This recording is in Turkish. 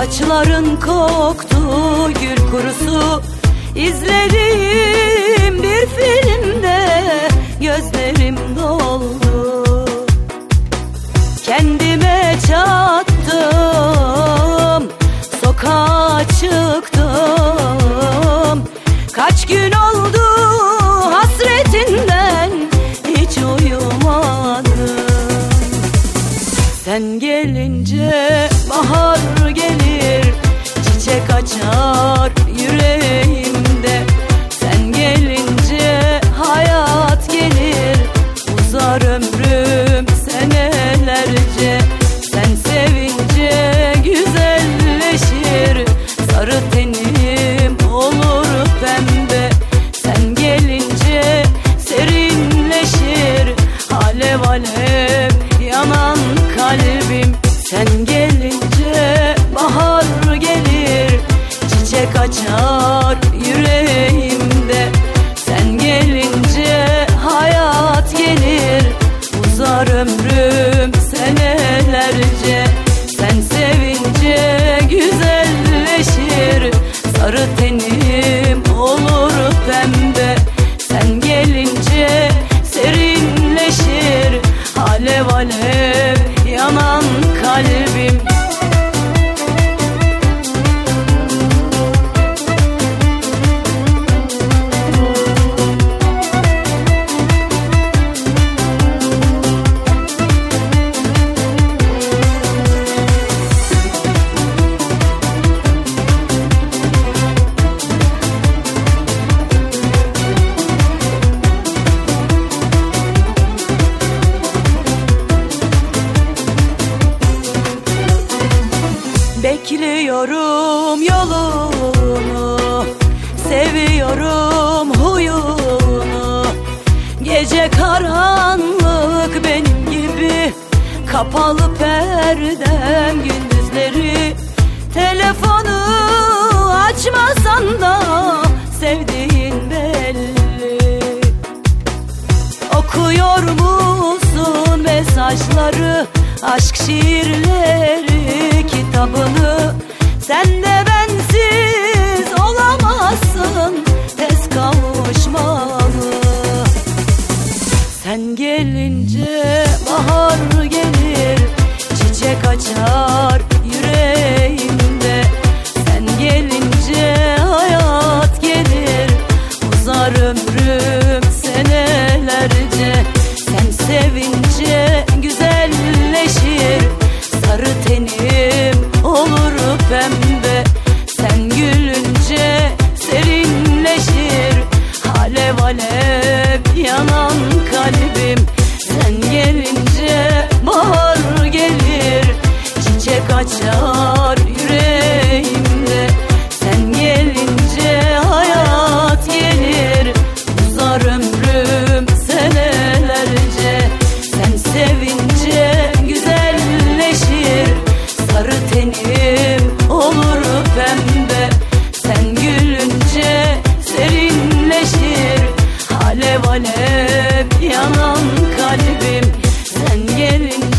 Saçların koktu gül kurusu, İzlediğim bir filmde gözlerim doldu. Kendime çattım, sokağa çıktım. Kaç gün oldu hasretinden hiç uyumadım. Sen gelince bahar gelir, çiçek açar yüreğimde. Sen gelince hayat gelir, uzar ömrüm senelerce. Sen sevince güzelleşir, sarı tenim olur pembe. Sen gelince serinleşir, alev alev yanan kalbim. Sen gelince bahar gelir, çiçek açar yüreğimde. Sen gelince hayat gelir, uzar ömrüm senelerce. Sen sevince güzelleşir, sarı tenim olur pembe. Sen gelince serinleşir, alev alev yanan kalbim. Bekliyorum yolunu, seviyorum huyunu. Gece karanlık benim gibi, kapalı perdem gündüzleri. Telefonu açmasan da sevdiğin belli. Okuyor musun mesajları, aşk şiirleri kitabını? Sen de bensiz olamazsın, tez kavuşmalı. Sen gelince bahar gelir, çiçek açar yüreğimde. Sen gelince hayat gelir, uzar ömrüm senelerce. Sen sevince güzelleşir, sarı tenim olur pembe. Sen gülünce serinleşir, alev alev yanan kalbim. Sen gelince bahar gelir, çiçek açar yüreğimde. Sen gelince hayat gelir, uzar ömrüm senelerce. Sen sevince güzelleşir, sarı tenim olur pembe. Sen gülünce serinleşir, alev alev yanan kalbim. Sen gelince